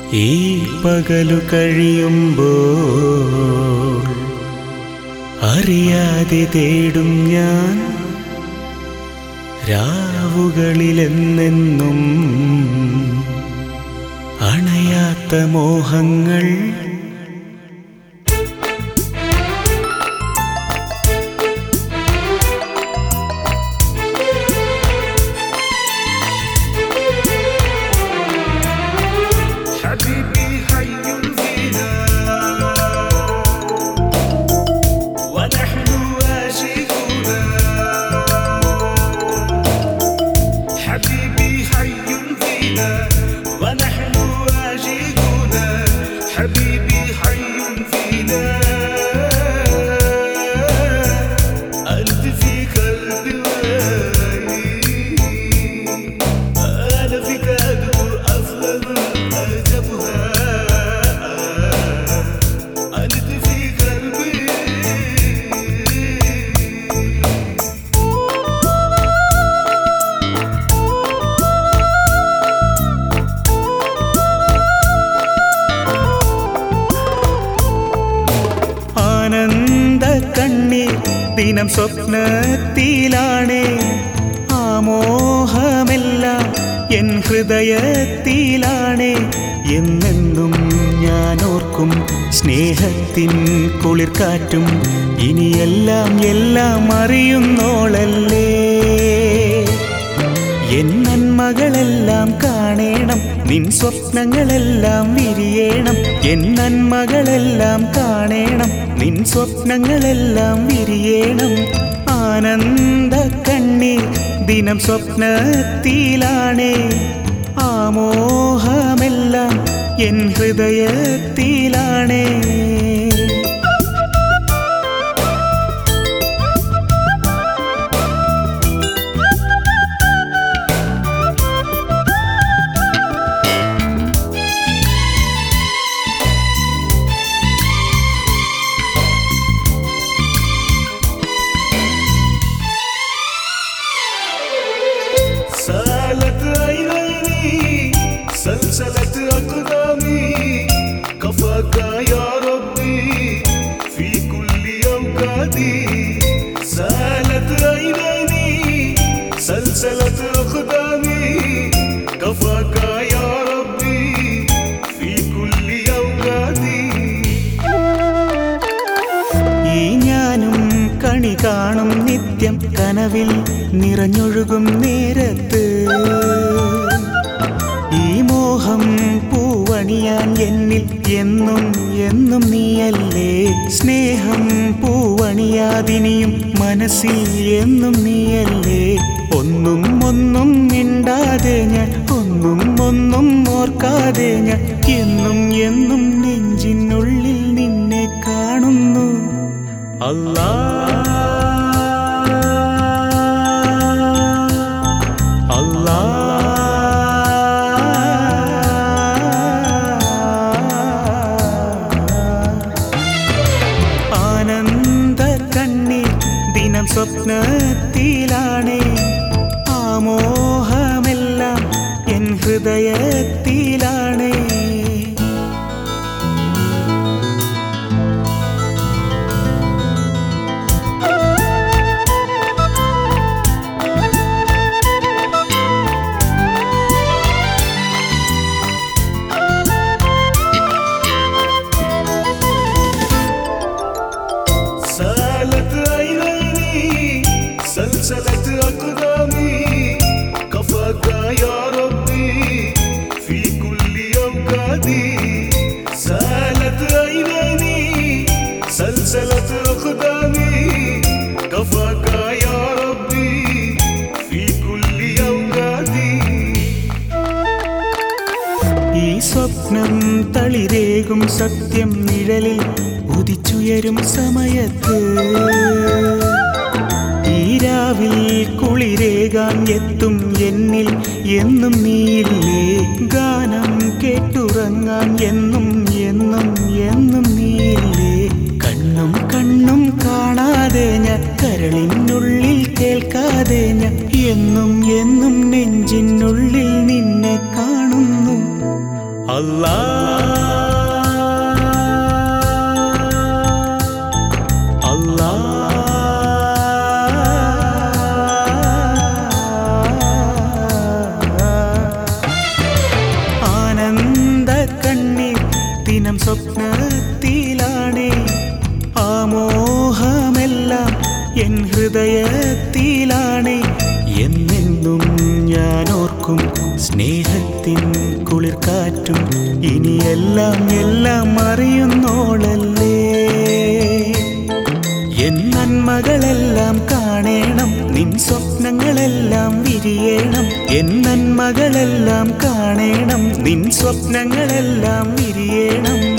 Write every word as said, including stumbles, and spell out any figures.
ഈ പകലു കഴിയുമ്പോൾ അറിയാതെ തേടും ഞാൻ രാവുകളിലെന്നെന്നും അണയാത്ത മോഹങ്ങൾ. ദിനം സ്വപ്നത്തിലാണേ ആമോഹമെല്ലാം എൻ ഹൃദയത്തിലാണേ. എന്നെന്നും ഞാൻ ഓർക്കും സ്നേഹത്തിൻ കുളിർക്കാറ്റും ഇനിയെല്ലാം എല്ലാം അറിയുന്നോളല്ലേ. എൻ നന്മകളെല്ലാം കാണേണം, നിൻ സ്വപ്നങ്ങളെല്ലാം വിരിയേണം. എൻ നന്മകളെല്ലാം കാണേണം, നിൻ സ്വപ്നങ്ങളെല്ലാം വിരിയേണം. ആനന്ദ കണ്ണീർ ദിനം സ്വപ്നത്തിലാണേ ആമോഹമെല്ലാം എൻ ഹൃദയത്തിലാണേ. سالت عيني سلسلت أقدامي كفاك يا ربي في كل أوقاتي. سالت عيني سلسلت أقدامي كفاك يا ربي في كل أوقاتي. ഈ ഞാനും കണി കാണും നിത്യം കനവിൽ നിറഞ്ഞൊഴുകും നേരത്ത് ഈ മോഹം പൂവണിയാൻ എന്നിൽ എന്നും എന്നും നീയല്ലേ. സ്നേഹം പൂവണിയാതിനിയും മനസ്സിൽ എന്നും നീയല്ലേ. ഒന്നും ഒന്നും മിണ്ടാതെ ഞാൻ, ഒന്നും ഒന്നും ഓർക്കാതെ ഞാൻ എന്നും എന്നും നെഞ്ചിനുള്ളിൽ നിന്നെ കാണുന്നു. അല്ലാ അല്ലാ ആനന്ദ കണ്ണീർ ദിനം സ്വപ്നത്തിലാണേ ആമോഹമെല്ലാം എൻ ഹൃദയത്തിലാണേ. سالت عيني سلسلت أقدامي كفاك يا ربي في كل أوقاتي. سالت عيني سلسلت أقدامي كفاك يا ربي في كل أوقاتي. ഈ സ്വപ്നം തളിരേകും സത്യം നിഴലിൽ ഉദിച്ചുയരും സമയത്ത് ഈ രാവിൽ കുളിരേകാൻ എത്തും എന്നിൽ എന്നും നീയില്ലേ. ഗാനം കേട്ടുറങ്ങാൻ എന്നും എന്നും എന്നും നീയില്ലേ. കണ്ണും കണ്ണും കാണാതെ ഞാൻ, കരളിനുള്ളിൽ കേൾക്കാതെ ഞാൻ എന്നും എന്നും നെഞ്ചിനുള്ളിൽ നിന്നെ കാണുന്നു. അല്ലാ അല്ലാ ആനന്ദ കണ്ണീർ ദിനം സ്വപ്നത്തിലാണേ ആമോഹമെല്ലാം എൻ ഹൃദയത്തിലാണേ എന്നെന്നും ഞാൻ ഓർക്കും സ്നേഹത്തിൻ കുളിർ കാറ്റും ഇനിയെല്ലാം എല്ലാം അറിയുന്നോളല്ലേ എൻ നന്മകളെല്ലാം കാണേണം നിൻ സ്വപ്നങ്ങളെല്ലാം വിരിയണം എൻ നന്മകളെല്ലാം കാണേണം നിൻ സ്വപ്നങ്ങളെല്ലാം വിരിയണം